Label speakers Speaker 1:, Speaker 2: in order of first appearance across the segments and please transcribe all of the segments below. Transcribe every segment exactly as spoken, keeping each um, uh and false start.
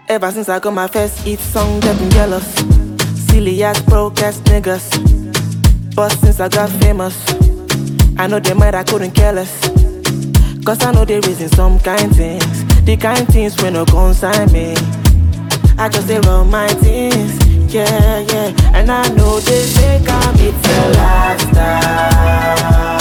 Speaker 1: Ever since I got my first hit song, they've been jealous. Silly ass, broke ass niggas. But since I got famous, I know they might I couldn't care less. Cause I know they raising some kind things. The kind things when no consign me. I just they run my things. Yeah, yeah. And I know they say I'm it's a lifestyle.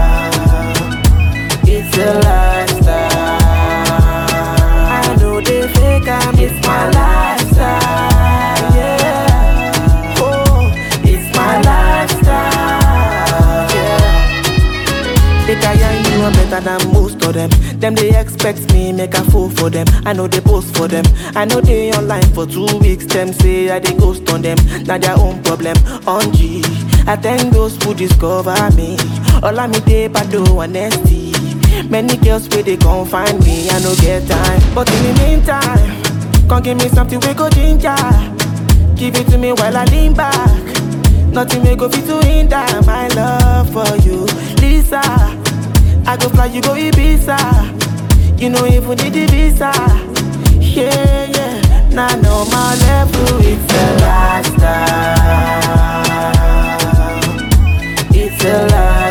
Speaker 1: It's a lifestyle. I know they fake I'm it's my lifestyle. Yeah. Oh, it's my lifestyle. Yeah. They can you know better than most of them. Them they expect me make a fool for them. I know they post for them. I know they online for two weeks. Them say I they ghost on them. Now their own problem. On G, I thank those who discover me. All I me they but do honesty. Many girls where they gon' find me. I no get time, but in the meantime, come give me something we go ginger. Give it to me while I lean back. Nothing may go fit to hinder my love for you, Lisa. I go fly, you go Ibiza. You know even need the visa. Yeah, yeah. Now know my level, it's a lifestyle. It's a lifestyle.